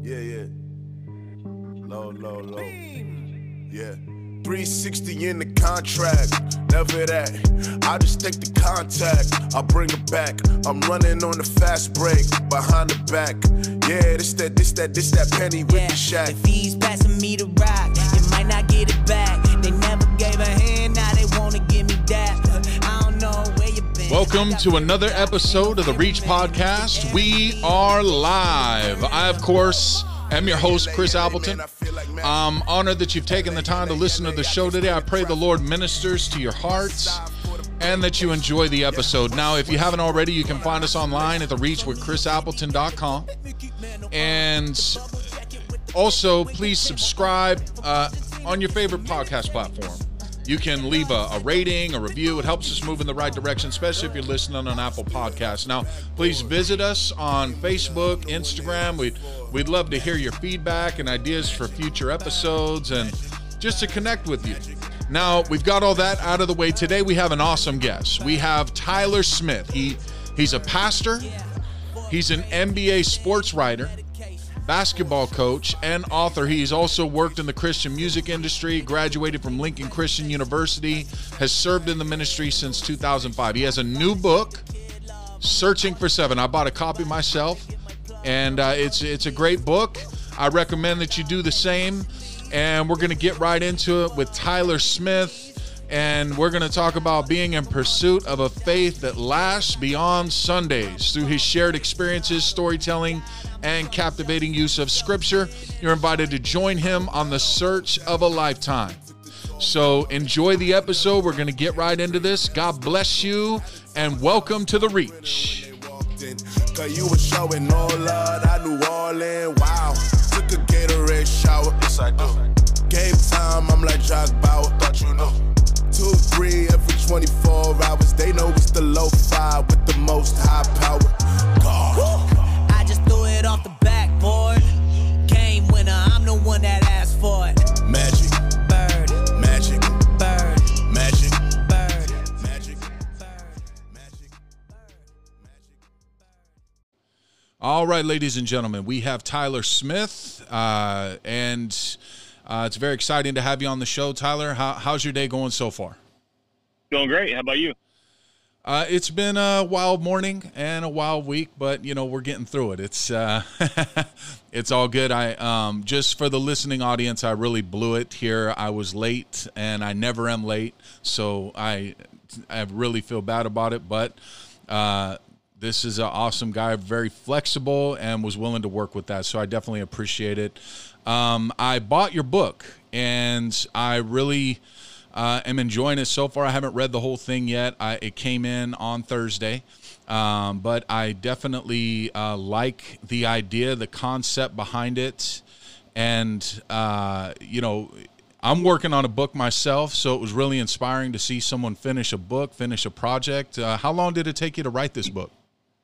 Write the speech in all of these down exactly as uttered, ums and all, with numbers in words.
Yeah, yeah. Low, low, low. Yeah. three sixty in the contract. Never that. I just take the contact. I bring it back. I'm running on the fast break. Behind the back. Yeah, this that, this that, this that penny with yeah, the shack. If he's passing me the rock, they might not get it back. They never gave a hand, now they wanna give me that. I don't know where you been. Welcome to another episode of the Reach Podcast. We are live. I, of course, am your host, Chris Appleton. I'm honored that you've taken the time to listen to the show today. I pray the Lord ministers to your hearts and that you enjoy the episode. Now, if you haven't already, you can find us online at the reach with chris appleton dot com. And also, please subscribe uh, on your favorite podcast platform. You can leave a, a rating, a review. It helps us move in the right direction, especially if you're listening on Apple Podcasts. Now, please visit us on Facebook, Instagram. We'd, we'd love to hear your feedback and ideas for future episodes and just to connect with you. Now, we've got all that out of the way. Today, we have an awesome guest. We have Tyler Smith. He He's a pastor. He's an N B A sports writer, basketball coach, and author. He's also worked in the Christian music industry, graduated from Lincoln Christian University, has served in the ministry since two thousand five. He has a new book, Searching for Seven. I bought a copy myself, and uh, it's it's a great book. I recommend that you do the same, and we're going to get right into it with Tyler Smith, and we're going to talk about being in pursuit of a faith that lasts beyond Sundays. Through his shared experiences, storytelling, and captivating use of Scripture, you're invited to join him on the search of a lifetime. So enjoy the episode. We're going to get right into this. God bless you, and welcome to The Reach. Cause you were showing all love, I knew all in. Wow, took a Gatorade shower. Yes, I do. Game time, I'm like Jock Bauer. Thought you know. Two, three, every twenty-four hours. They know it's the low five with the most high power. God. I just threw it off the backboard. Game winner, I'm the one that asked for it. Magic. Bird. Magic. Bird. Magic. Bird. Magic. Magic. All right, ladies and gentlemen, we have Tyler Smith, uh, and uh, it's very exciting to have you on the show. Tyler, how, how's your day going so far? Going great. How about you? Uh, it's been a wild morning and a wild week, but, you know, we're getting through it. It's uh, it's all good. I um, just for the listening audience, I really blew it here. I was late, and I never am late, so I, I really feel bad about it, but uh this is an awesome guy, very flexible, and was willing to work with that. So I definitely appreciate it. Um, I bought your book, and I really uh, am enjoying it so far. I haven't read the whole thing yet. I, it came in on Thursday, um, but I definitely uh, like the idea, the concept behind it. And, uh, you know, I'm working on a book myself, so it was really inspiring to see someone finish a book, finish a project. Uh, how long did it take you to write this book?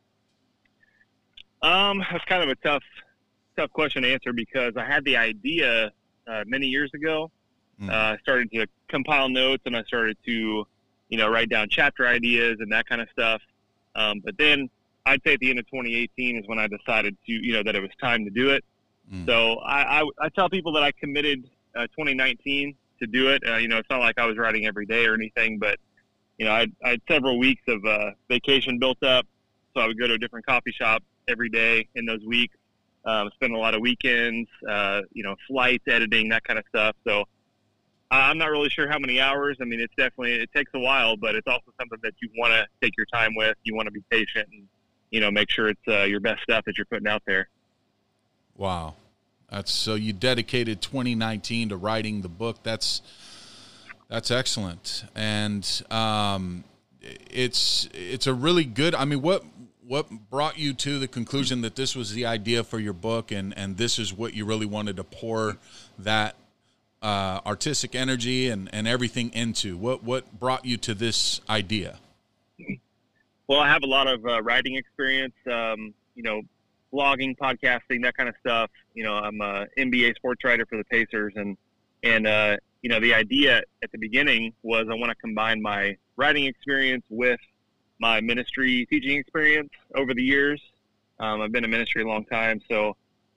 Um, that's kind of a tough, tough question to answer because I had the idea uh, many years ago. Mm. Uh, I started to compile notes and I started to, you know, write down chapter ideas and that kind of stuff. Um, but then I'd say at the end of twenty eighteen is when I decided to, you know, that it was time to do it. Mm. So I, I, I tell people that I committed uh, twenty nineteen to do it. Uh, you know, it's not like I was writing every day or anything, but, you know, I, I had several weeks of uh, vacation built up. So I would go to a different coffee shop every day in those weeks, um, spend a lot of weekends, uh, you know, flights, editing, that kind of stuff. So I'm not really sure how many hours. I mean, it's definitely, it takes a while, but it's also something that you want to take your time with. You want to be patient and, you know, make sure it's uh, your best stuff that you're putting out there. Wow. That's so you dedicated twenty nineteen to writing the book. That's, that's excellent. And um, it's, it's a really good, I mean, what, What brought you to the conclusion that this was the idea for your book and, and this is what you really wanted to pour that uh, artistic energy and, and everything into? What what brought you to this idea? Well, I have a lot of uh, writing experience, um, you know, blogging, podcasting, that kind of stuff. You know, I'm a N B A sports writer for the Pacers. And, and uh, you know, the idea at the beginning was I want to combine my writing experience with my ministry teaching experience over the years. Um, I've been in ministry a long time, so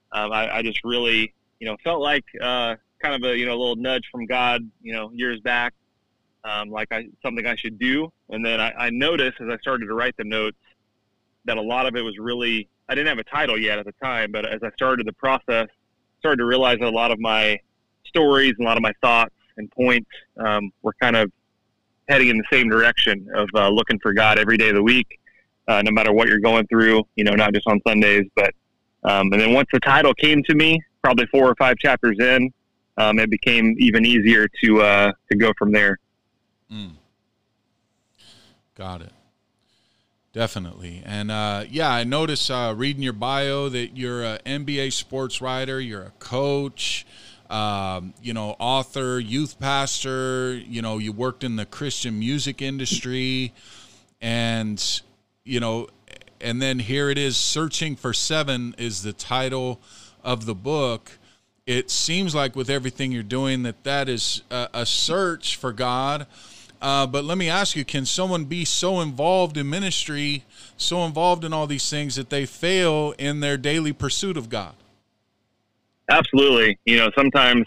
um, I, I just really, you know, felt like uh, kind of a, you know, a little nudge from God, you know, years back, um, like I, something I should do. And then I, I noticed as I started to write the notes that a lot of it was really, I didn't have a title yet at the time, but as I started the process, started to realize that a lot of my stories and a lot of my thoughts and points um, were kind of heading in the same direction of uh, looking for God every day of the week, uh, no matter what you're going through, you know, not just on Sundays. But um, and then once the title came to me, probably four or five chapters in, um, it became even easier to uh, to go from there. Mm. Got it. Definitely. And uh, yeah, I noticed uh, reading your bio that you're an N B A sports writer, you're a coach, um, you know, author, youth pastor, you know, you worked in the Christian music industry, and, you know, and then here it is, Searching for Seven is the title of the book. It seems like with everything you're doing that that is a, a search for God. Uh, but let me ask you, can someone be so involved in ministry, so involved in all these things that they fail in their daily pursuit of God? Absolutely. You know, sometimes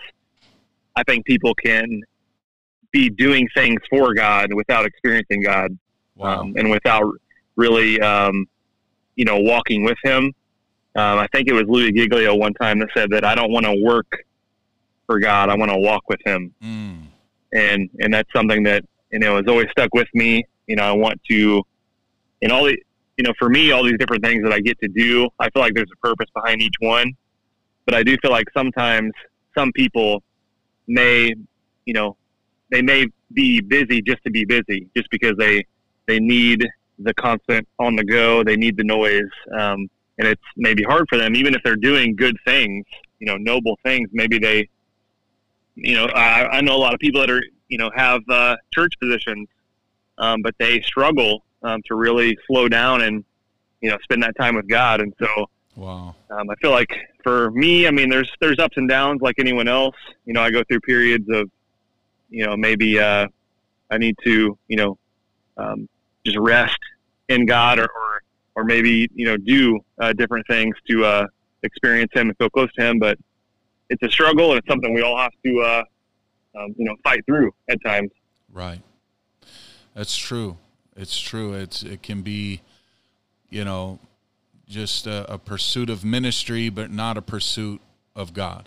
I think people can be doing things for God without experiencing God. Wow. um, and without really, um, you know, walking with him. Um, I think it was Louis Giglio one time that said that I don't want to work for God. I want to walk with him. Mm. And, and that's something that, you know, has always stuck with me. You know, I want to, and all the, you know, for me, all these different things that I get to do, I feel like there's a purpose behind each one. But I do feel like sometimes some people may, you know, they may be busy just to be busy, just because they, they need the constant on the go. They need the noise. Um, and it's maybe hard for them, even if they're doing good things, you know, noble things. Maybe they, you know, I, I know a lot of people that are, you know, have uh, church positions, um, but they struggle um, to really slow down and, you know, spend that time with God. And so, wow. um, I feel like for me, I mean, there's there's ups and downs like anyone else. You know, I go through periods of, you know, maybe uh, I need to, you know, um, just rest in God, or, or, or maybe, you know, do uh, different things to uh, experience Him and feel close to Him. But it's a struggle, and it's something we all have to, uh, um, you know, fight through at times. Right. That's true. It's true. It's it can be, you know, just a, a pursuit of ministry, but not a pursuit of God.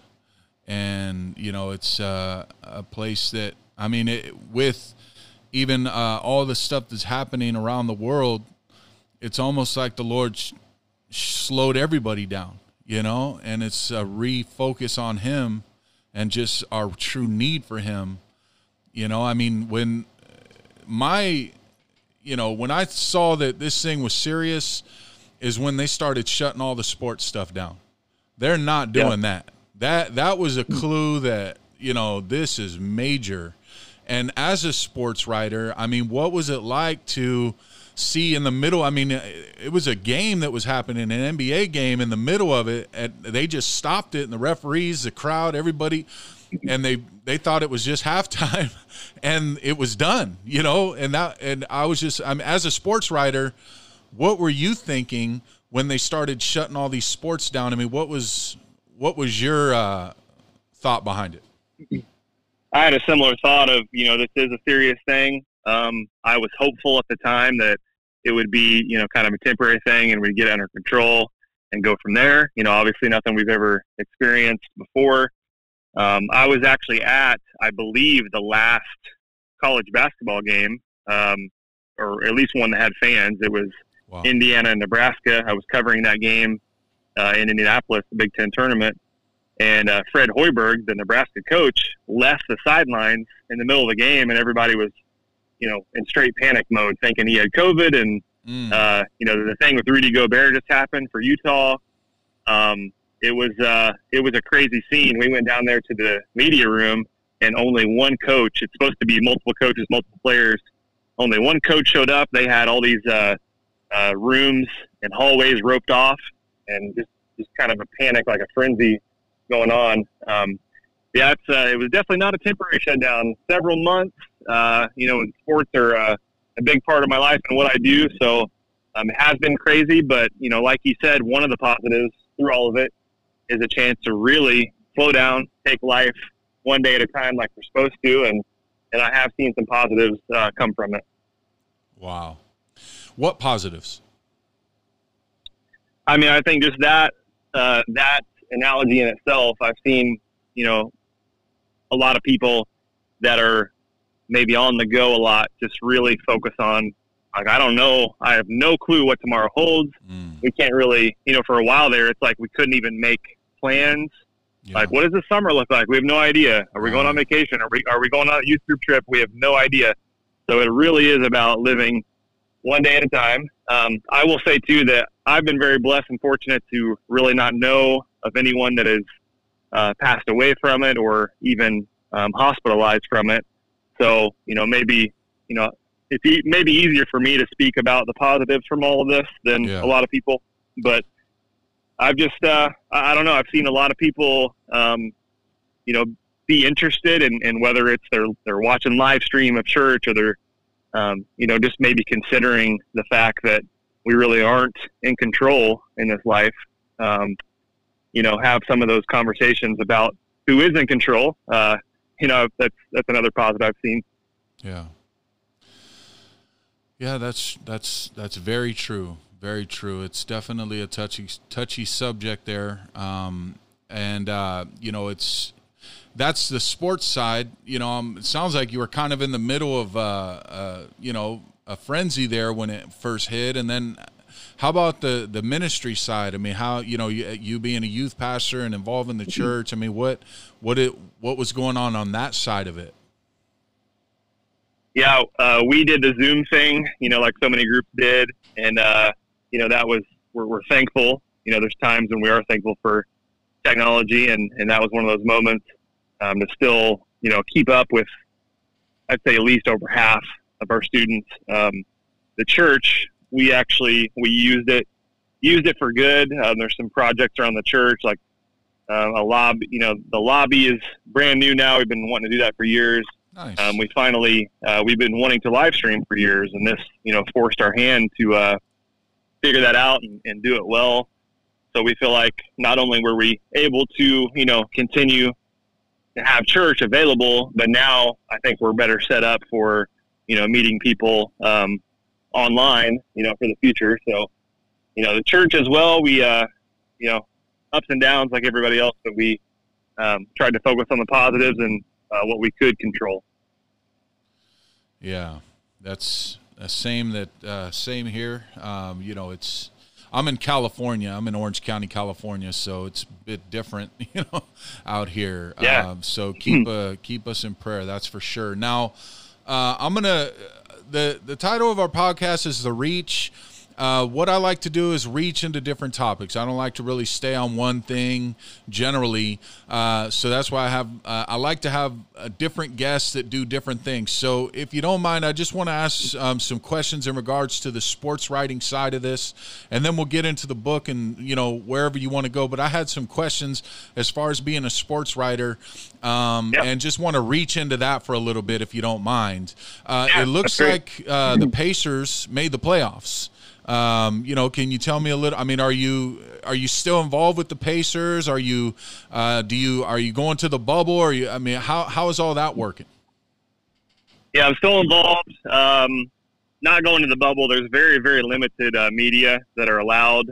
And, you know, it's uh, a place that, I mean, it, with even uh, all the stuff that's happening around the world, it's almost like the Lord sh- slowed everybody down, you know, and it's a refocus on Him and just our true need for Him. You know, I mean, when my, you know, when I saw that this thing was serious is when they started shutting all the sports stuff down. They're not doing yeah. that. That, that was a clue that, you know, this is major. And as a sports writer, I mean, what was it like to see in the middle? I mean, it was a game that was happening, an N B A game in the middle of it, and they just stopped it, and the referees, the crowd, everybody, and they, they thought it was just halftime, and it was done, you know, and that, and I was just, I mean, as a sports writer, what were you thinking when they started shutting all these sports down? I mean, what was, what was your uh, thought behind it? I had a similar thought of, you know, this is a serious thing. Um, I was hopeful at the time that it would be, you know, kind of a temporary thing and we'd get it under control and go from there. You know, obviously nothing we've ever experienced before. Um, I was actually at, I believe, the last college basketball game, um, or at least one that had fans. It was wow. Indiana and Nebraska. I was covering that game uh, in Indianapolis, the Big Ten tournament. And uh, Fred Hoiberg, the Nebraska coach, left the sidelines in the middle of the game, and everybody was, you know, in straight panic mode, thinking he had COVID. And, mm. uh, you know, the thing with Rudy Gobert just happened for Utah. Um, it was uh, it was a crazy scene. We went down there to the media room, and only one coach. It's supposed to be multiple coaches, multiple players. Only one coach showed up. They had all these uh, uh, rooms and hallways roped off, and just, just kind of a panic, like a frenzy going on. Um, yeah, it's, uh, it was definitely not a temporary shutdown. Several months, uh, you know, sports are uh, a big part of my life and what I do. So um, it has been crazy, but, you know, like you said, one of the positives through all of it is a chance to really slow down, take life one day at a time like we're supposed to. And, and I have seen some positives uh, come from it. Wow. What positives? I mean, I think just that, uh, that analogy in itself, I've seen, you know, a lot of people that are maybe on the go a lot, just really focus on, like, I don't know, I have no clue what tomorrow holds. Mm. We can't really, you know, for a while there, it's like we couldn't even make plans. Yeah. Like, what does the summer look like? We have no idea. Are we right. going on vacation? Are we, are we going on a youth group trip? We have no idea. So it really is about living one day at a time. Um, I will say, too, that I've been very blessed and fortunate to really not know of anyone that has uh, passed away from it or even um, hospitalized from it. So, you know, maybe, you know, it's e- maybe easier for me to speak about the positives from all of this than yeah. a lot of people. But I've just, uh, I don't know, I've seen a lot of people, um, you know, be interested in, in whether it's they're, they're watching live stream of church or they're, um, you know, just maybe considering the fact that we really aren't in control in this life. Um, you know, have some of those conversations about who is in control. Uh, you know, that's, that's another positive I've seen. Yeah. Yeah, that's, that's, that's very true. Very true. It's definitely a touchy, touchy subject there. Um, and, uh, you know, it's, that's the sports side. You know, um, it sounds like you were kind of in the middle of, uh, uh, you know, a frenzy there when it first hit. And then how about the, the ministry side? I mean, how, you know, you, you being a youth pastor and involved in the church, I mean, what, what it, what was going on on that side of it? Yeah. Uh, we did the Zoom thing, you know, like so many groups did. And, uh, you know, that was, we're, we're thankful. You know, there's times when we are thankful for technology, and, and that was one of those moments um, to still, you know, keep up with, I'd say at least over half of our students. Um, the church, we actually, we used it, used it for good. Um, there's some projects around the church, like uh, a lobby, you know, the lobby is brand new now. We've been wanting to do that for years. Nice. Um, we finally, uh, we've been wanting to live stream for years, and this, you know, forced our hand to, uh, figure that out and, and do it well. So we feel like not only were we able to, you know, continue to have church available, but now I think we're better set up for, you know, meeting people um, online, you know, for the future. So, you know, the church as well, we, uh, you know, ups and downs like everybody else, but we um, tried to focus on the positives and uh, what we could control. Yeah, that's Uh, same that uh, same here. Um, you know, it's I'm in California. I'm in Orange County, California, so it's a bit different, you know, out here. Yeah. Um, so keep uh, keep us in prayer. That's for sure. Now, uh, I'm gonna the the title of our podcast is The Reach. Uh, what I like to do is reach into different topics. I don't like to really stay on one thing generally. Uh, so that's why I have, uh, I like to have uh, different guests that do different things. So if you don't mind, I just want to ask um, some questions in regards to the sports writing side of this, and then we'll get into the book and, you know, wherever you want to go. But I had some questions as far as being a sports writer, um, yep. and just want to reach into that for a little bit, if you don't mind. Uh, yeah, it looks like uh, the Pacers made the playoffs. Um, you know, can you tell me a little, I mean, are you, are you still involved with the Pacers? Are you, uh, do you, are you going to the bubble? Or are you, I mean, how, how is all that working? Yeah, I'm still involved. Um, not going to the bubble. There's very, very limited, uh, media that are allowed,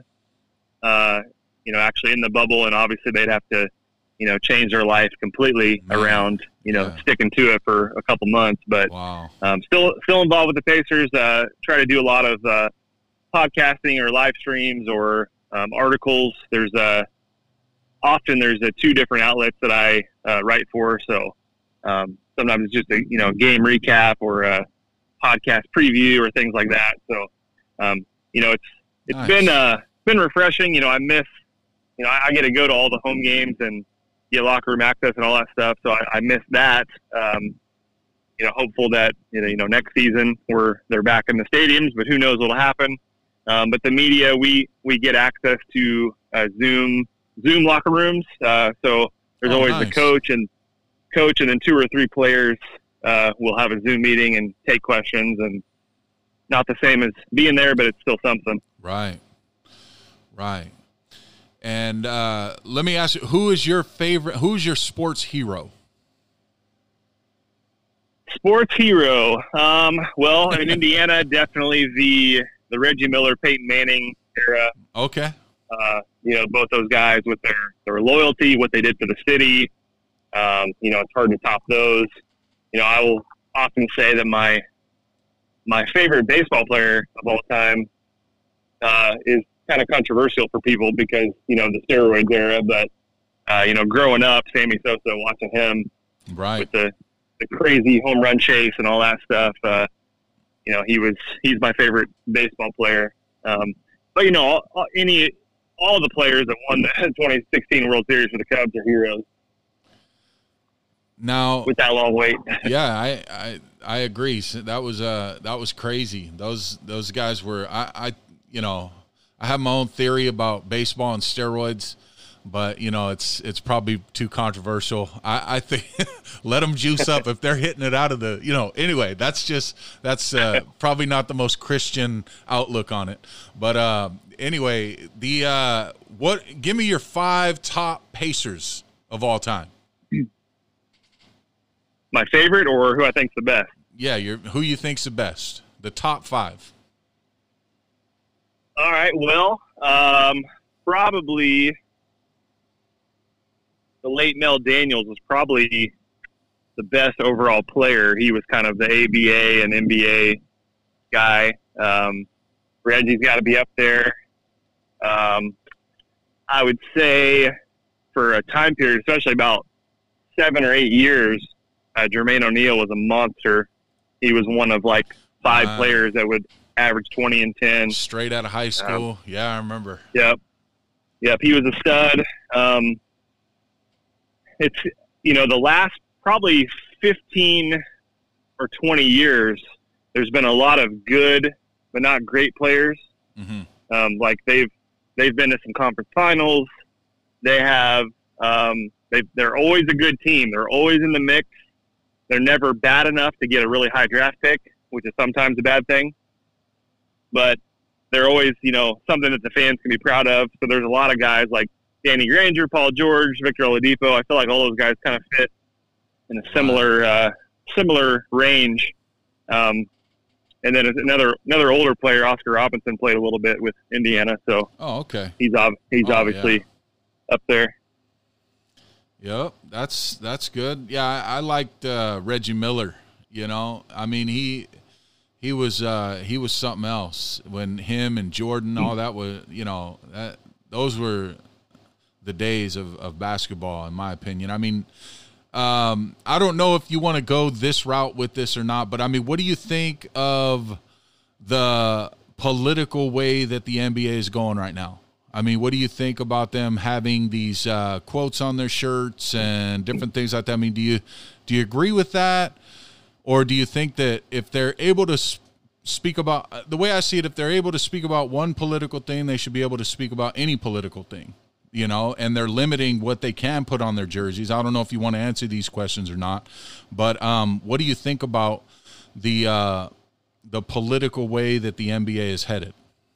uh, you know, actually in the bubble. And obviously they'd have to, you know, change their life completely Man. around, you know, yeah. sticking to it for a couple months, but, wow. um, still, still involved with the Pacers, uh, try to do a lot of, uh, podcasting or live streams or um, articles. There's a often there's a two different outlets that I uh, write for. So um, sometimes it's just a you know game recap or a podcast preview or things like that. So um, you know it's it's nice. been uh been refreshing. You know I miss you know I, I get to go to all the home games and get locker room access and all that stuff. So I, I miss that. Um, you know hopeful that you know you know next season we're they're back in the stadiums, but who knows what'll happen. Um, but the media, we, we get access to uh, Zoom Zoom locker rooms. Uh, so there's oh, always nice. the coach and coach, and then two or three players uh, will have a Zoom meeting and take questions. And not the same as being there, but it's still something. Right, right. And uh, let me ask you, who is your favorite, who's your sports hero? Sports hero. Um, well, in Indiana, definitely the the Reggie Miller, Peyton Manning era. Okay. Uh, you know, both those guys with their, their loyalty, what they did for the city. Um, you know, it's hard to top those. You know, I will often say that my my favorite baseball player of all time uh, is kind of controversial for people because, you know, the steroids era. But, uh, you know, growing up, Sammy Sosa, watching him right. with the, the crazy home run chase and all that stuff, uh, you know, he was he's my favorite baseball player. Um, but, you know, all, all, any all the players that won the twenty sixteen World Series for the Cubs are heroes. Now, with that long wait. yeah, I, I I agree. That was uh that was crazy. Those those guys were I, I you know I have my own theory about baseball and steroids, but you know it's it's probably too controversial. I, I think let them juice up if they're hitting it out of the you know. Anyway, that's just that's uh, probably not the most Christian outlook on it. But uh, anyway, the uh, what? Give me your five top Pacers of all time. My favorite, or who I think's the best? Yeah, you're, who you think's the best? The top five. All right. Well, um, probably the late Mel Daniels was probably the best overall player. He was kind of the A B A and N B A guy. Um, Reggie's got to be up there. Um, I would say for a time period, especially about seven or eight years, Uh, Jermaine O'Neal was a monster. He was one of like five uh, players that would average twenty and ten. Straight out of high school. Um, yeah, I remember. Yep. Yep. He was a stud. Um, it's, you know, the last probably fifteen or twenty years, there's been a lot of good, but not great players. Mm-hmm. Um, like they've, they've been to some conference finals. They have, um, they, they're always a good team. They're always in the mix. They're never bad enough to get a really high draft pick, which is sometimes a bad thing. But they're always, you know, something that the fans can be proud of. So there's a lot of guys like Danny Granger, Paul George, Victor Oladipo. I feel like all those guys kind of fit in a similar uh, similar range. Um, and then another another older player, Oscar Robinson, played a little bit with Indiana. So oh, okay, he's ob- he's oh, obviously yeah. up there. Yep, that's that's good. Yeah, I, I liked uh, Reggie Miller. You know, I mean he he was uh, he was something else when him and Jordan, all that was. You know, that, those were the days of, of basketball, in my opinion. I mean, um, I don't know if you want to go this route with this or not, but I mean, what do you think of the political way that the N B A is going right now? I mean, what do you think about them having these uh, quotes on their shirts and different things like that? I mean, do you do you agree with that, or do you think that if they're able to speak about the way I see it, if they're able to speak about one political thing, they should be able to speak about any political thing, you know? And they're limiting what they can put on their jerseys. I don't know if you want to answer these questions or not, but um, what do you think about the uh, the political way that the N B A is headed?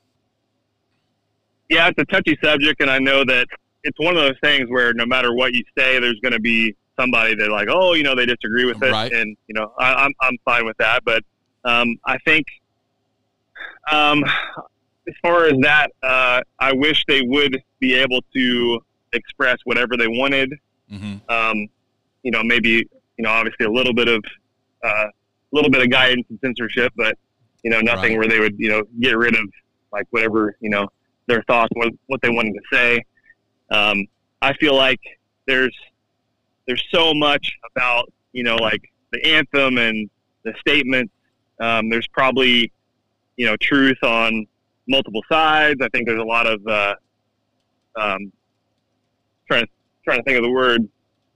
Yeah, it's a touchy subject, and I know that it's one of those things where no matter what you say, there's going to be somebody that like, oh, you know, they disagree with it, right. and you know, I, I'm I'm fine with that. But um, I think, um, as far as that, uh, I wish they would be able to express whatever they wanted. Mm-hmm. Um, you know, maybe you know, obviously a little bit of a uh, little bit of guidance and censorship, but you know, nothing right. where they would you know get rid of like whatever you know. their thoughts, what, what they wanted to say. Um, I feel like there's there's so much about, you know, like the anthem and the statements. Um, there's probably, you know, truth on multiple sides. I think there's a lot of, uh, um, trying, trying to think of the word,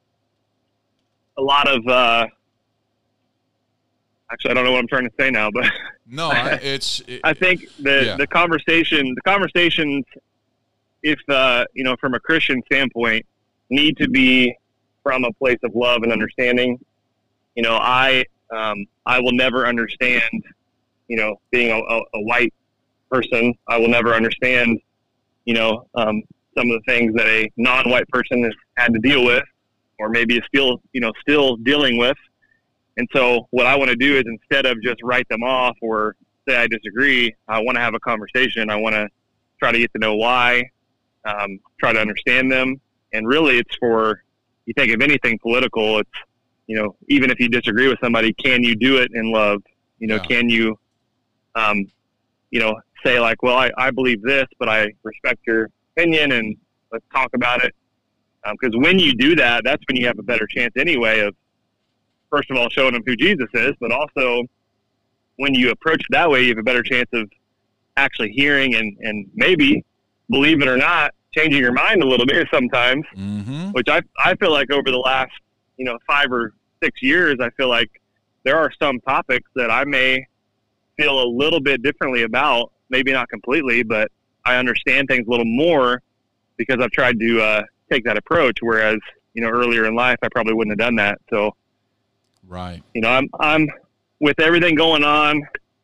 a lot of, uh, actually, I don't know what I'm trying to say now, but no, it's. It, I think the yeah. the conversation, the conversations, if uh, you know, from a Christian standpoint, need to be from a place of love and understanding. You know, I um, I will never understand. You know, being a, a, a white person, I will never understand. You know, um, some of the things that a non-white person has had to deal with, or maybe is still, you know, still dealing with. And so what I want to do is, instead of just write them off or say I disagree, I want to have a conversation. I want to try to get to know why, um, try to understand them. And really it's for, you think of anything political, it's, you know, even if you disagree with somebody, can you do it in love? You know, yeah. Can you, um, you know, say like, well, I, I believe this, but I respect your opinion, and let's talk about it. Because um, when you do that, that's when you have a better chance anyway of, first of all, showing them who Jesus is, but also when you approach it that way, you have a better chance of actually hearing and, and maybe, believe it or not, changing your mind a little bit sometimes, mm-hmm. which I I feel like over the last, you know, five or six years, I feel like there are some topics that I may feel a little bit differently about, maybe not completely, but I understand things a little more because I've tried to uh, take that approach. Whereas, you know, earlier in life, I probably wouldn't have done that. So, right. You know, I'm, I'm with everything going on,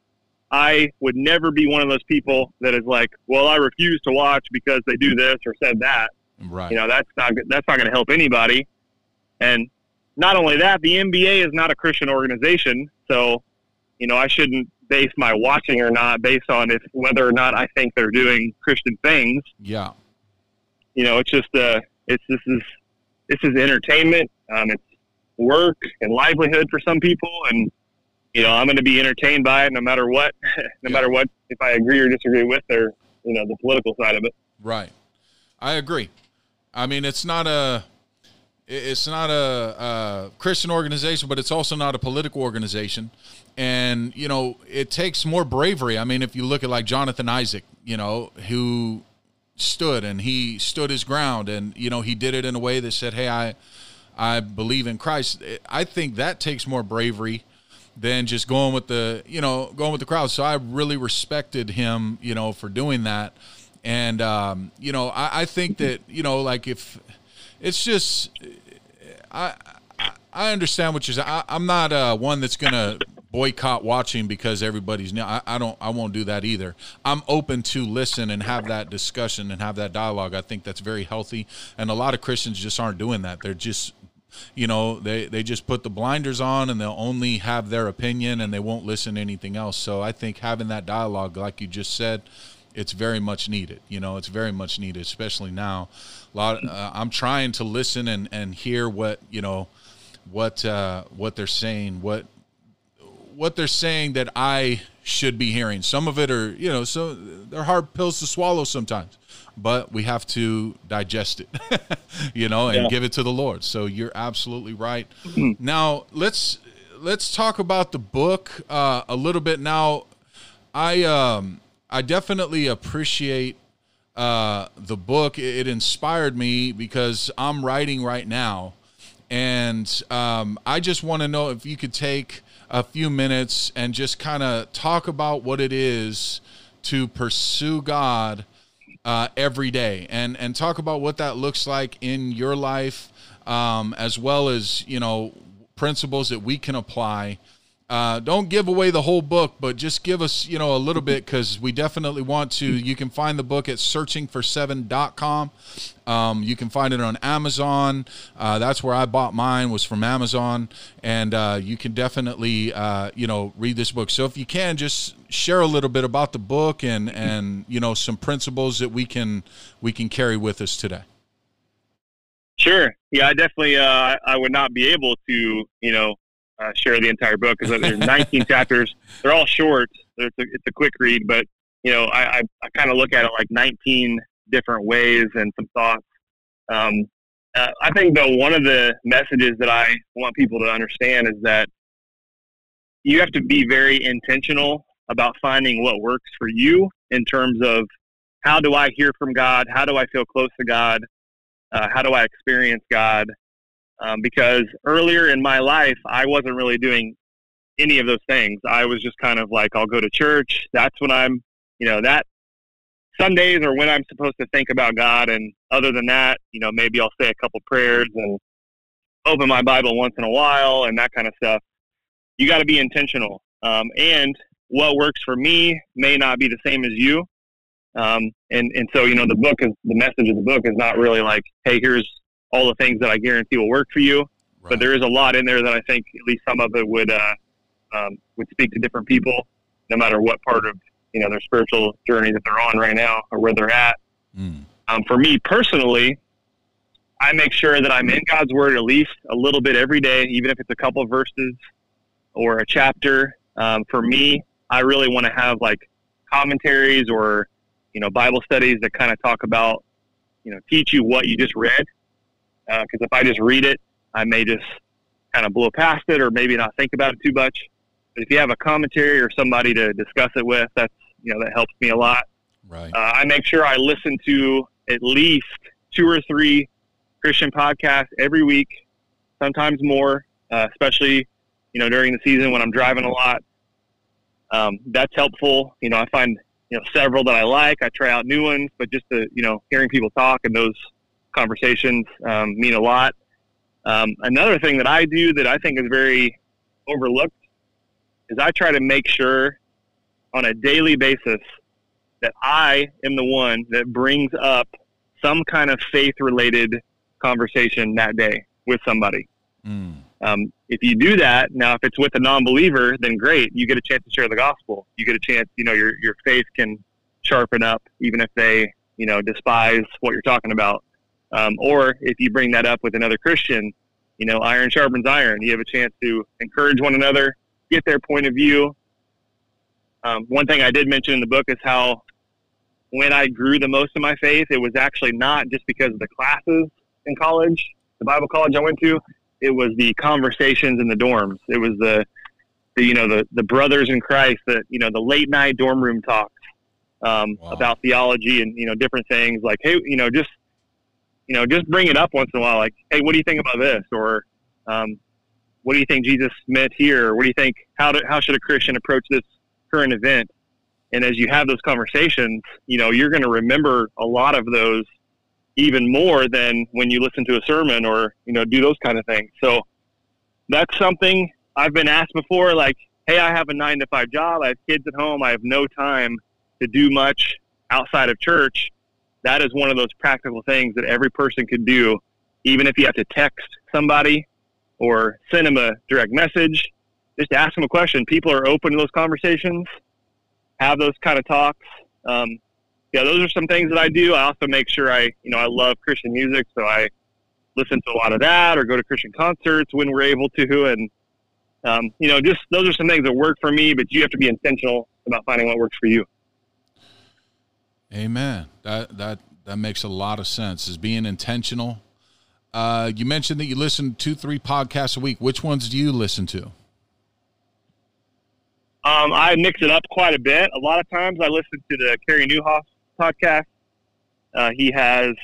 I would never be one of those people that is like, well, I refuse to watch because they do this or said that. Right. You know, that's not, that's not going to help anybody. And not only that, the N B A is not a Christian organization. So, you know, I shouldn't base my watching or not based on if whether or not I think they're doing Christian things. Yeah. You know, it's just, uh, it's, this is, this is entertainment. Um, it's work and livelihood for some people. And, you know, I'm going to be entertained by it no matter what, no yeah. matter what, if I agree or disagree with their, you know, the political side of it. Right. I agree. I mean, it's not a, it's not a, a Christian organization, but it's also not a political organization. And, you know, it takes more bravery. I mean, if you look at like Jonathan Isaac, you know, who stood and he stood his ground, and, you know, he did it in a way that said, hey, I, I believe in Christ. I think that takes more bravery than just going with the, you know, going with the crowd. So I really respected him, you know, for doing that. And, um, you know, I, I think that, you know, like if it's just, I, I understand what you're saying. I, I'm not uh, one that's going to boycott watching because everybody's new. I, I don't, I won't do that either. I'm open to listen and have that discussion and have that dialogue. I think that's very healthy. And a lot of Christians just aren't doing that. They're just, you know, they, they just put the blinders on and they'll only have their opinion and they won't listen to anything else. So I think having that dialogue, like you just said, it's very much needed. You know, it's very much needed, especially now. A lot. Uh, I'm trying to listen and, and hear what, you know, what uh, what they're saying, what what they're saying that I should be hearing. Some of it are, you know, so they're hard pills to swallow sometimes, but we have to digest it, you know, and yeah. give it to the Lord. So you're absolutely right. Mm-hmm. Now let's let's talk about the book uh, a little bit. Now, I um, I definitely appreciate uh, the book. It inspired me because I'm writing right now. And um, I just want to know if you could take a few minutes and just kind of talk about what it is to pursue God uh, every day, and, and talk about what that looks like in your life, um, as well as, you know, principles that we can apply. Uh, don't give away the whole book, but just give us, you know, a little bit, because we definitely want to. You can find the book at searching for seven dot com. Um, you can find it on Amazon. Uh, that's where I bought mine, was from Amazon. And uh, you can definitely, uh, you know, read this book. So if you can, just share a little bit about the book and, and you know, some principles that we can we can carry with us today. Sure. Yeah, I definitely, uh, I would not be able to, you know, Uh, share the entire book, because there's nineteen chapters. They're all short. It's a, it's a quick read, but, you know, I, I, I kind of look at it like nineteen different ways and some thoughts. Um, uh, I think, though, one of the messages that I want people to understand is that you have to be very intentional about finding what works for you in terms of, how do I hear from God? How do I feel close to God? Uh, how do I experience God? Um, because earlier in my life, I wasn't really doing any of those things. I was just kind of like, I'll go to church. That's when I'm, you know, that Sundays are when I'm supposed to think about God. And other than that, you know, maybe I'll say a couple prayers and open my Bible once in a while and that kind of stuff. You got to be intentional. Um, and what works for me may not be the same as you. Um, and, and so, you know, the book is, the message of the book is not really like, hey, here's all the things that I guarantee will work for you. Right. But there is a lot in there that I think at least some of it would, uh, um, would speak to different people, no matter what part of, you know, their spiritual journey that they're on right now or where they're at. Mm. Um, for me personally, I make sure that I'm in God's word at least a little bit every day, even if it's a couple of verses or a chapter. Um, for me, I really want to have like commentaries or, you know, Bible studies that kind of talk about, you know, teach you what you just read. Uh, cause if I just read it, I may just kind of blow past it or maybe not think about it too much. But if you have a commentary or somebody to discuss it with, that's, you know, that helps me a lot. Right. Uh, I make sure I listen to at least two or three Christian podcasts every week, sometimes more, uh, especially, you know, during the season when I'm driving a lot. Um, that's helpful. You know, I find, you know, several that I like. I try out new ones, but just the, you know, hearing people talk and those conversations um, mean a lot. Um, another thing that I do that I think is very overlooked is I try to make sure on a daily basis that I am the one that brings up some kind of faith-related conversation that day with somebody. Mm. Um, if you do that, now if it's with a non-believer, then great. You get a chance to share the gospel. You get a chance, you know, your your faith can sharpen up, even if they, you know, despise what you're talking about. Um, or if you bring that up with another Christian, you know, iron sharpens iron. You have a chance to encourage one another, get their point of view. Um, one thing I did mention in the book is how when I grew the most in my faith, it was actually not just because of the classes in college, the Bible college I went to. It was the conversations in the dorms. It was the, the you know, the, the brothers in Christ, that, you know, the late night dorm room talks um, wow. about theology and, you know, different things like, hey, you know, just, you know, just bring it up once in a while. Like, hey, what do you think about this? Or um, what do you think Jesus meant here? Or what do you think, how do, how should a Christian approach this current event? And as you have those conversations, you know, you're going to remember a lot of those even more than when you listen to a sermon or, you know, do those kind of things. So that's something I've been asked before, like, hey, I have a nine to five job. I have kids at home. I have no time to do much outside of church. That is one of those practical things that every person could do, even if you have to text somebody or send them a direct message, just ask them a question. People are open to those conversations, have those kind of talks. Um, Yeah, those are some things that I do. I also make sure I, you know, I love Christian music, so I listen to a lot of that or go to Christian concerts when we're able to. And, um, you know, just those are some things that work for me, but you have to be intentional about finding what works for you. Amen. That that that makes a lot of sense, is being intentional. Uh, you mentioned that you listen to two, three podcasts a week. Which ones do you listen to? Um, I mix it up quite a bit. A lot of times I listen to the Carey Nieuwhof podcast. Uh, he has,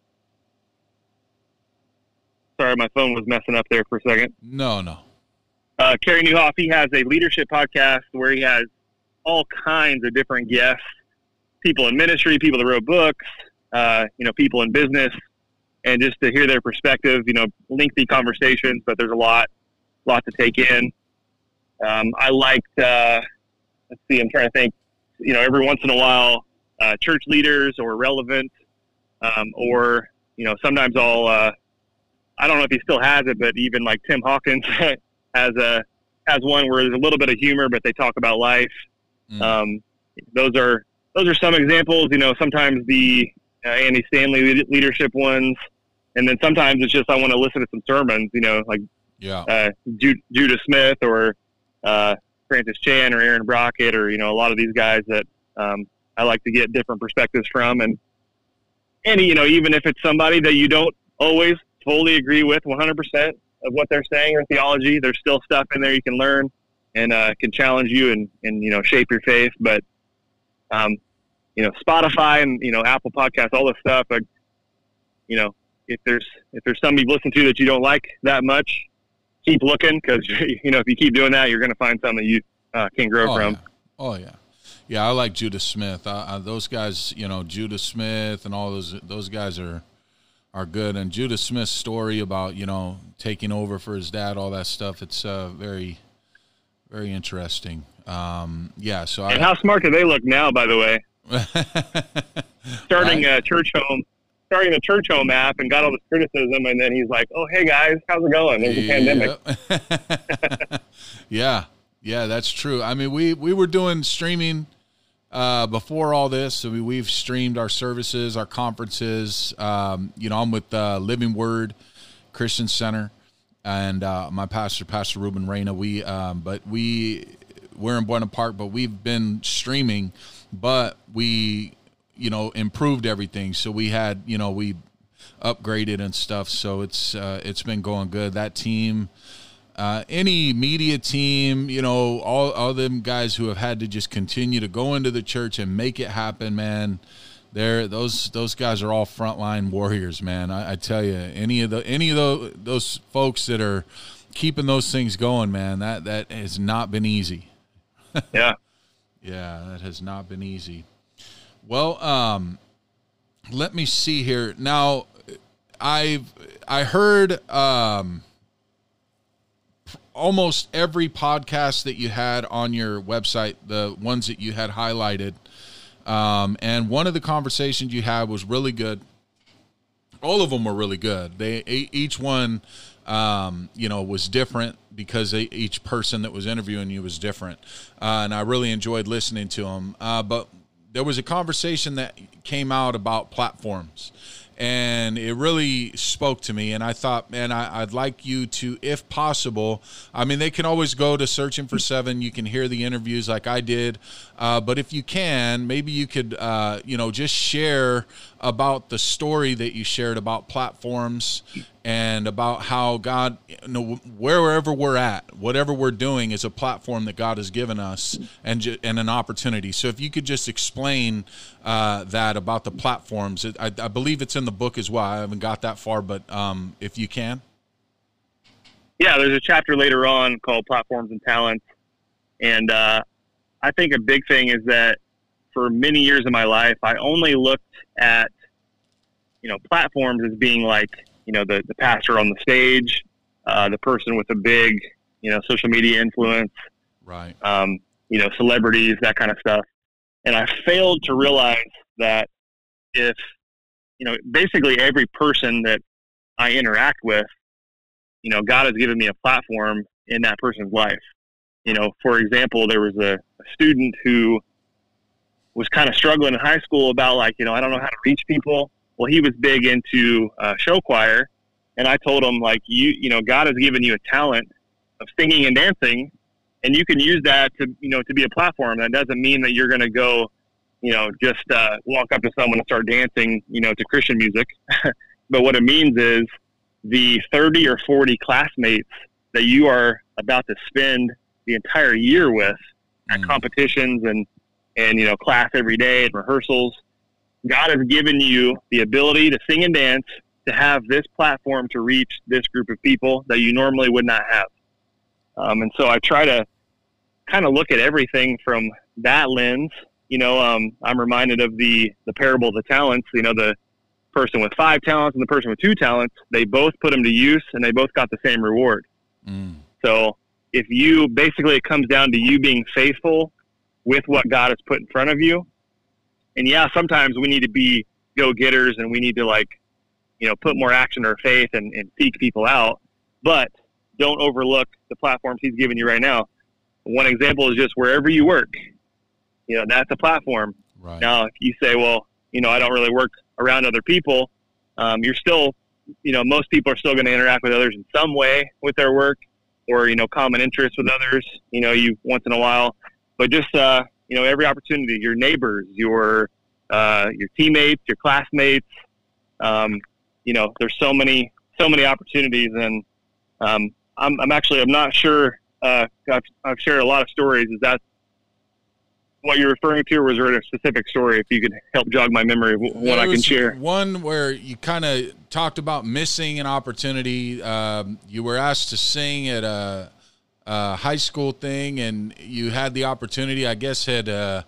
sorry, my phone was messing up there for a second. No, no. Uh, Carey Nieuwhof, he has a leadership podcast where he has all kinds of different guests, people in ministry, people that wrote books, uh, you know, people in business, and just to hear their perspective, you know, lengthy conversations, but there's a lot, lot to take in. Um, I liked, uh, let's see, I'm trying to think, you know, every once in a while, uh, church leaders or relevant, um, or, you know, sometimes I'll, uh, I don't know if he still has it, but even like Tim Hawkins has a, has one where there's a little bit of humor, but they talk about life. Mm. Um, those are, those are some examples, you know, sometimes the uh, Andy Stanley leadership ones. And then sometimes it's just, I want to listen to some sermons, you know, like, yeah, uh, Ju- Judah Smith or, uh, Francis Chan or Aaron Brockett, or, you know, a lot of these guys that, um, I like to get different perspectives from. And, and, you know, even if it's somebody that you don't always fully agree with one hundred percent of what they're saying or theology, there's still stuff in there you can learn and, uh, can challenge you and, and, you know, shape your faith. But, um, you know, Spotify and, you know, Apple Podcasts, all this stuff, like, you know, if there's, if there's some you've listened to that you don't like that much, keep looking, because, you know, if you keep doing that, you're going to find something that you uh, can grow oh, from. Yeah. Oh, yeah. Yeah, I like Judah Smith. I, I, those guys, you know, Judah Smith and all those those guys are are good. And Judah Smith's story about, you know, taking over for his dad, all that stuff, it's uh, very, very interesting. Um, yeah, so and I, how smart do they look now, by the way? starting Right. a church home, starting a church home app, and got all this criticism. And then he's like, "Oh, hey guys, how's it going? There's a pandemic." Yep. Yeah, yeah, that's true. I mean, we we were doing streaming uh, before all this. I mean, we've streamed our services, our conferences. Um, you know, I'm with uh, Living Word Christian Center, and uh, my pastor, Pastor Ruben Reyna. We, um, but we we're in Buena Park, but we've been streaming, but we, you know, improved everything. So we had, you know, we upgraded and stuff. So it's uh, it's been going good. That team. Uh, any media team, you know, all, all them guys who have had to just continue to go into the church and make it happen, man. They're those those guys are all frontline warriors, man. I, I tell you, any of the any of those those folks that are keeping those things going, man, that that has not been easy. Yeah, Yeah, that has not been easy. Well, um, let me see here. Now, I've I heard. Um, almost every podcast that you had on your website, the ones that you had highlighted, um, and one of the conversations you had was really good. All of them were really good. They each one, um, you know, was different because they, each person that was interviewing you was different, uh, and I really enjoyed listening to them. Uh, but there was a conversation that came out about platforms. And it really spoke to me, and I thought, man, I, I'd like you to, if possible, I mean, they can always go to Searching for Seven. You can hear the interviews like I did, uh, but if you can, maybe you could, uh, you know, just share about the story that you shared about platforms and about how God, you know, wherever we're at, whatever we're doing is a platform that God has given us and ju- and an opportunity. So if you could just explain uh, that about the platforms, it, I, I believe it's in the book as well. I haven't got that far, but um, if you can. yeah. There's a chapter later on called Platforms and Talents, and uh, I think a big thing is that for many years of my life, I only looked at, you know, platforms as being like, you know, the, the pastor on the stage, uh, the person with a big, you know, social media influence, Right. um, you know, celebrities, that kind of stuff. And I failed to realize that if, you know, basically every person that I interact with, you know, God has given me a platform in that person's life. You know, for example, there was a, a student who was kind of struggling in high school about like, you know, I don't know how to reach people. Well, he was big into uh, show choir, and I told him, like, you, you know, God has given you a talent of singing and dancing, and you can use that to, you know, to be a platform. That doesn't mean that you're going to go, you know, just uh, walk up to someone and start dancing, you know, to Christian music. But what it means is the thirty or forty classmates that you are about to spend the entire year with at Mm. competitions and, and, you know, class every day and rehearsals. God has given you the ability to sing and dance, to have this platform to reach this group of people that you normally would not have. Um, and so I try to kind of look at everything from that lens. You know, um, I'm reminded of the, the parable of the talents. You know, the person with five talents and the person with two talents, they both put them to use and they both got the same reward. Mm. So if you, basically it comes down to you being faithful with what God has put in front of you. And yeah, sometimes we need to be go-getters and we need to, like, you know, put more action in our faith and, and seek people out, but don't overlook the platforms he's giving you right now. One example is just wherever you work, you know, that's a platform. Right. Now, if you say, well, you know, I don't really work around other people, um, you're still, you know, most people are still going to interact with others in some way with their work, or, you know, common interests with others, you know, you once in a while, but just, uh, you know, every opportunity, your neighbors, your, uh, your teammates, your classmates, um, you know, there's so many, so many opportunities. And, um, I'm, I'm actually, I'm not sure, uh, I've, I've shared a lot of stories. Is that what you're referring to, or was there a specific story? If you could help jog my memory of what There I can was share. One where you kind of talked about missing an opportunity. Um, you were asked to sing at a, a high school thing, and you had the opportunity. I guess had uh,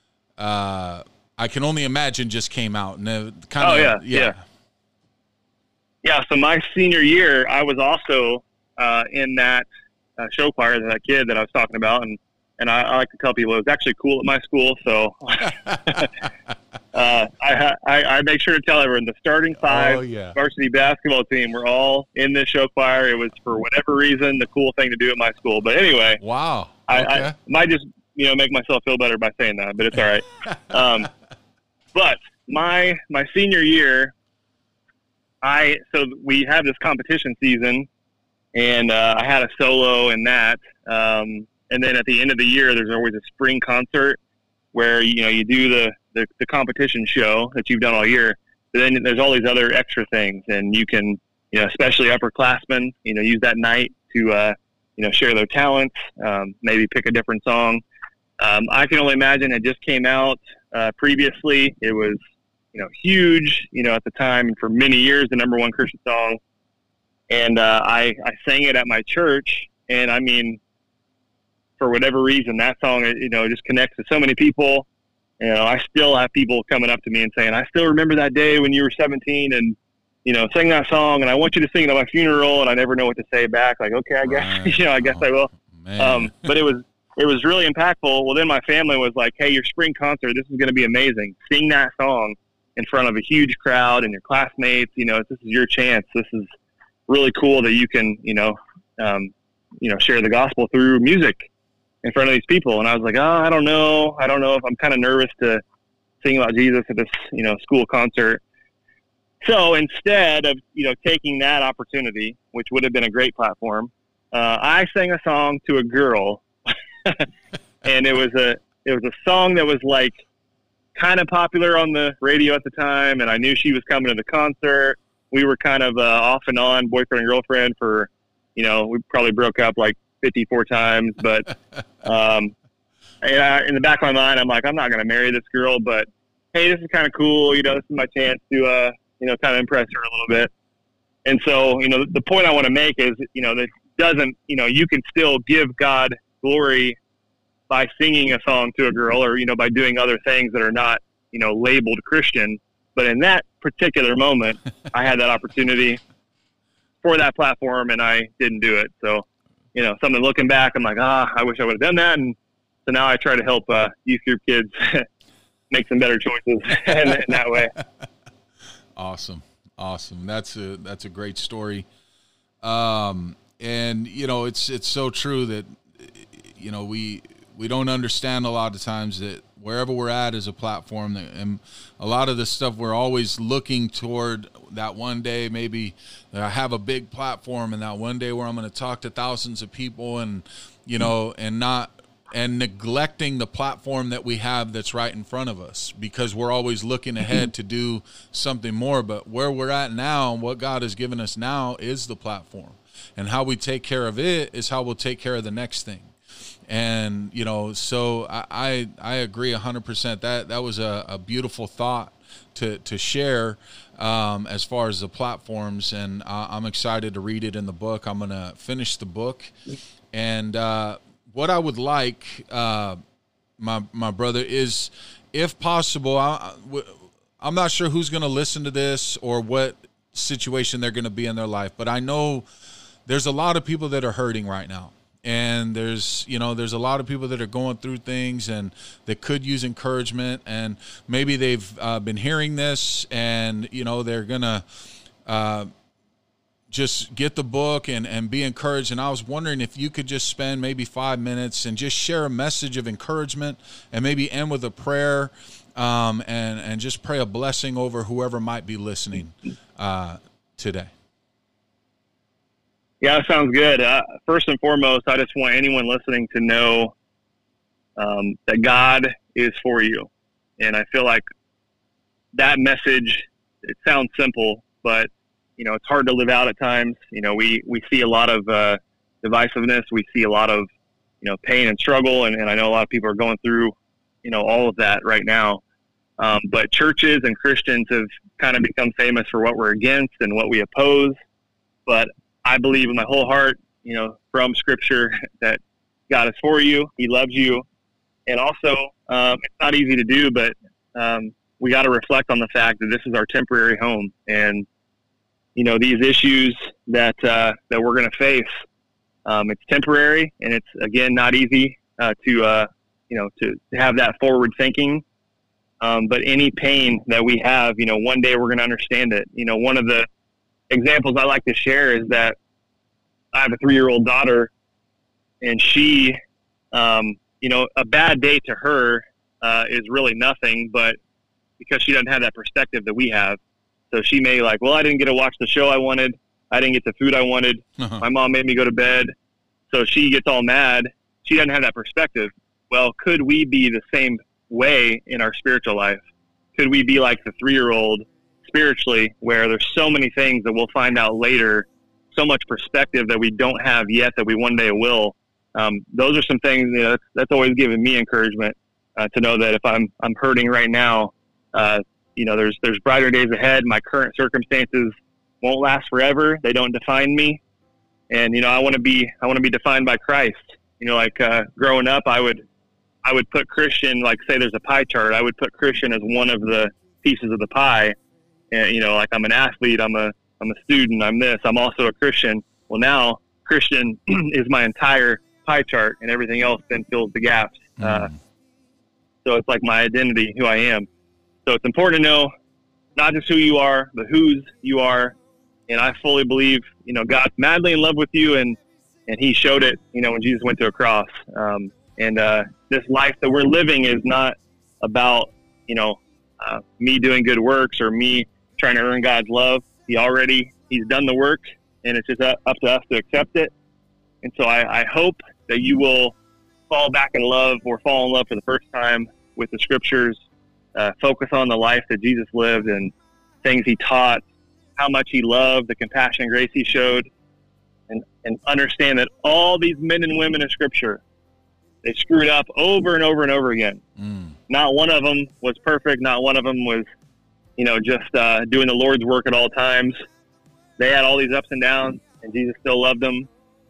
uh, I can only imagine just came out and it kind of Oh, yeah, yeah. yeah. Yeah, so my senior year, I was also uh, in that uh, show choir, that kid that I was talking about, and and I, I like to tell people it was actually cool at my school. So I make sure to tell everyone the starting five oh, yeah. varsity basketball team were all in this show choir. It was, for whatever reason, the cool thing to do at my school. But anyway, wow, I, okay. I might just you know make myself feel better by saying that, but it's all right. um, but my my senior year, I so we have this competition season, and uh, I had a solo in that. Um, and then at the end of the year, there's always a spring concert where you know you do the, the, the competition show that you've done all year. But then there's all these other extra things, and you can, you know, especially upperclassmen, you know, use that night to, uh, you know, share their talents, um, maybe pick a different song. Um, I can only imagine it just came out uh, previously. It was, you know, huge, you know, at the time, and for many years, the number one Christian song. And uh, I, I sang it at my church, and I mean, for whatever reason, that song, you know, just connects to so many people. You know, I still have people coming up to me and saying, I still remember that day when you were seventeen and, you know, sang that song, and I want you to sing it at my funeral. And I never know what to say back. Like, okay, I guess, right. you know, I guess I will. Um, but it was, it was really impactful. Well, then my family was like, hey, your spring concert, this is going to be amazing. Sing that song in front of a huge crowd and your classmates. You know, this is your chance. This is really cool that you can, you know, um, you know, share the gospel through music in front of these people. And I was like, oh, I don't know. I don't know if I'm kind of nervous to sing about Jesus at this, you know, school concert. So instead of, you know, taking that opportunity, which would have been a great platform, uh, I sang a song to a girl and it was a, it was a song that was like kind of popular on the radio at the time. And I knew she was coming to the concert. We were kind of uh, off and on boyfriend and girlfriend for, you know, we probably broke up like fifty-four times, but um, and I, in the back of my mind, I'm like, I'm not going to marry this girl, but hey, this is kind of cool. You know, this is my chance to, uh, you know, kind of impress her a little bit. And so, you know, the point I want to make is, you know, that doesn't, you know, you can still give God glory by singing a song to a girl or, you know, by doing other things that are not, you know, labeled Christian. But in that particular moment, I had that opportunity for that platform and I didn't do it. So, you know, something looking back, I'm like, ah, I wish I would have done that. And so now I try to help uh, youth group kids make some better choices in, in that way. Awesome. Awesome. That's a, that's a great story. Um, and you know, it's, it's so true that, you know, we, we don't understand a lot of times that wherever we're at is a platform that, and a lot of the stuff we're always looking toward that one day, maybe I have a big platform and that one day where I'm going to talk to thousands of people and, you know, and not, and neglecting the platform that we have that's right in front of us because we're always looking ahead to do something more. But where we're at now and what God has given us now is the platform, and how we take care of it is how we'll take care of the next thing. And, you know, so I, I, I agree a hundred percent that that was a, a beautiful thought to, to share um, as far as the platforms. And uh, I'm excited to read it in the book. I'm going to finish the book. And uh, what I would like, uh, my, my brother, is if possible, I, I'm not sure who's going to listen to this or what situation they're going to be in their life, but I know there's a lot of people that are hurting right now. And there's, you know, there's a lot of people that are going through things and that could use encouragement, and maybe they've uh, been hearing this and, you know, they're going to uh, just get the book and, and be encouraged. And I was wondering if you could just spend maybe five minutes and just share a message of encouragement and maybe end with a prayer um, and, and just pray a blessing over whoever might be listening uh, today. Yeah, that sounds good. Uh, first and foremost, I just want anyone listening to know um, that God is for you. And I feel like that message, it sounds simple, but, you know, it's hard to live out at times. You know, we, we see a lot of uh, divisiveness. We see a lot of, you know, pain and struggle. And, and I know a lot of people are going through, you know, all of that right now. Um, but churches and Christians have kind of become famous for what we're against and what we oppose. But I believe in my whole heart, you know, from Scripture, that God is for you. He loves you. And also, um, it's not easy to do, but um, we got to reflect on the fact that this is our temporary home. And, you know, these issues that uh, that we're going to face, um, it's temporary. And it's, again, not easy uh, to, uh, you know, to, to have that forward thinking. Um, but any pain that we have, you know, one day we're going to understand it. You know, one of the examples I like to share is that I have a three-year-old daughter, and she, um, you know, a bad day to her uh, is really nothing, but because she doesn't have that perspective that we have. So she may like, well, I didn't get to watch the show I wanted. I didn't get the food I wanted. Uh-huh. My mom made me go to bed. So she gets all mad. She doesn't have that perspective. Well, could we be the same way in our spiritual life? Could we be like the three-year-old spiritually, where there's so many things that we'll find out later, so much perspective that we don't have yet that we one day will? Um, those are some things, you know, that's, that's always given me encouragement uh, to know that if I'm I'm hurting right now, uh, you know, there's there's brighter days ahead. My current circumstances won't last forever. They don't define me, and you know, I want to be I want to be defined by Christ. You know, like uh, growing up, I would I would put Christian, like say there's a pie chart, I would put Christian as one of the pieces of the pie. And, you know, like I'm an athlete, I'm a, I'm a student, I'm this, I'm also a Christian. Well, now Christian is my entire pie chart, and everything else then fills the gaps. Mm. Uh, so it's like my identity, who I am. So it's important to know not just who you are, but whose you are. And I fully believe, you know, God's madly in love with you, and, and he showed it, you know, when Jesus went to a cross. Um, and uh, this life that we're living is not about, you know, uh, me doing good works or me trying to earn God's love. He already, he's done the work, and it's just up to us to accept it. And so I, I hope that you will fall back in love, or fall in love for the first time with the scriptures, uh, focus on the life that Jesus lived and things he taught, how much he loved, the compassion and grace he showed, and, and understand that all these men and women of scripture, they screwed up over and over and over again. Mm. Not one of them was perfect. Not one of them was, you know, just uh, doing the Lord's work at all times. They had all these ups and downs, and Jesus still loved them.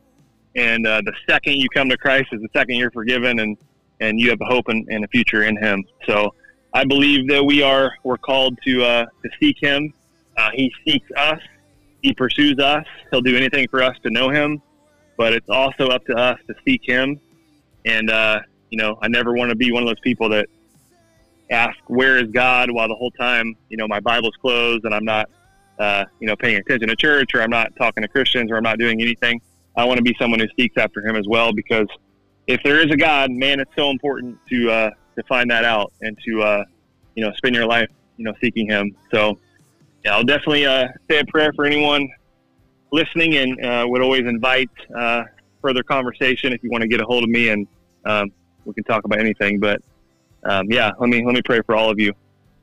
And uh, the second you come to Christ is the second you're forgiven, and, and you have a hope and, and a future in him. So I believe that we are, we're called to, uh, to seek him. Uh, he seeks us. He pursues us. He'll do anything for us to know him, but it's also up to us to seek him. And, uh, you know, I never want to be one of those people that ask, where is God, while the whole time, you know, my Bible's closed and I'm not, uh, you know, paying attention to church, or I'm not talking to Christians, or I'm not doing anything. I want to be someone who seeks after him as well, because if there is a God, man, it's so important to, uh, to find that out, and to, uh, you know, spend your life, you know, seeking him. So yeah, I'll definitely, uh, say a prayer for anyone listening, and, uh, would always invite, uh, further conversation if you want to get a hold of me, and, um, we can talk about anything, but, Um, yeah, let me let me pray for all of you.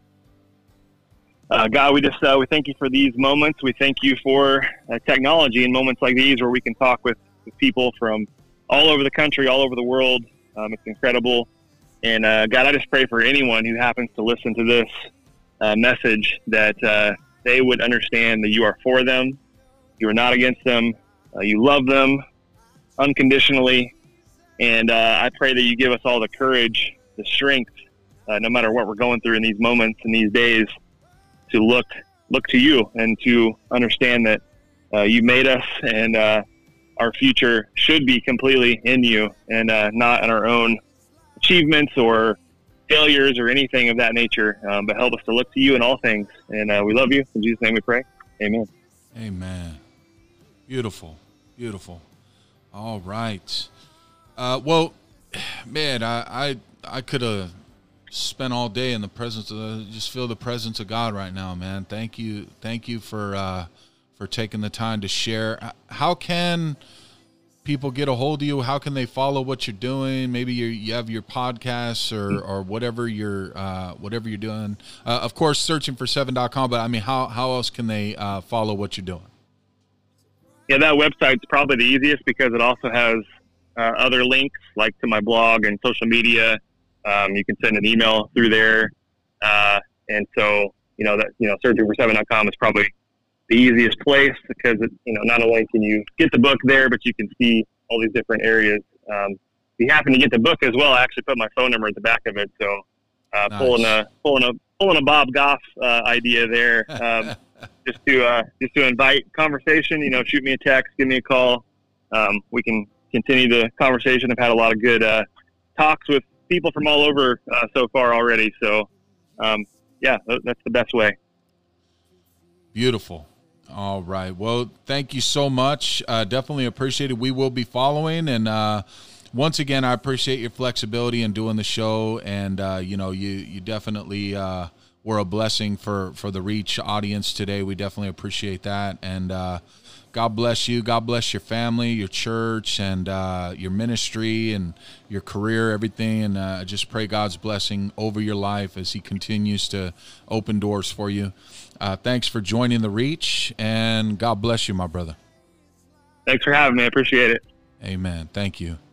Uh, God, we just uh, we thank you for these moments. We thank you for uh, technology and moments like these, where we can talk with, with people from all over the country, all over the world. Um, it's incredible. And uh, God, I just pray for anyone who happens to listen to this uh, message, that uh, they would understand that you are for them, you are not against them, uh, you love them unconditionally. And uh, I pray that you give us all the courage, the strength, uh, no matter what we're going through in these moments and these days, to look look to you, and to understand that uh, you made us, and uh, our future should be completely in you, and uh, not in our own achievements or failures or anything of that nature, um, but help us to look to you in all things. And uh, we love you. In Jesus' name we pray. Amen. Amen. Beautiful. Beautiful. All right. Uh, well, man, I... I I could have spent all day in the presence of the, just feel the presence of God right now, man. Thank you. Thank you for, uh, for taking the time to share. How can people get a hold of you? How can they follow what you're doing? Maybe you you have your podcasts, or, or whatever you're, uh, whatever you're doing. Uh, of course, searching for seven dot com, but I mean, how, how else can they, uh, follow what you're doing? Yeah, that website's probably the easiest, because it also has, uh, other links, like to my blog and social media. Um, you can send an email through there. Uh, and so, you know, that, you know, searching for seven dot com is probably the easiest place, because, it, you know, not only can you get the book there, but you can see all these different areas. Um, if you happen to get the book as well, I actually put my phone number at the back of it. So, uh, nice. pulling a, pulling a, pulling a Bob Goff, uh, idea there, um, just to, uh, just to invite conversation, you know, shoot me a text, give me a call. Um, we can continue the conversation. I've had a lot of good, uh, talks with people from all over uh, so far already. So um, yeah, that's the best way. Beautiful. All right. Well, thank you so much. Uh, definitely appreciate it. We will be following. And uh, once again, I appreciate your flexibility in doing the show. And, uh, you know, you, you definitely uh, were a blessing for, for the Reach audience today. We definitely appreciate that. And uh, God bless you. God bless your family, your church, and uh, your ministry and your career, everything. And uh, I just pray God's blessing over your life as he continues to open doors for you. Uh, thanks for joining the Reach, and God bless you, my brother. Thanks for having me. I appreciate it. Amen. Thank you.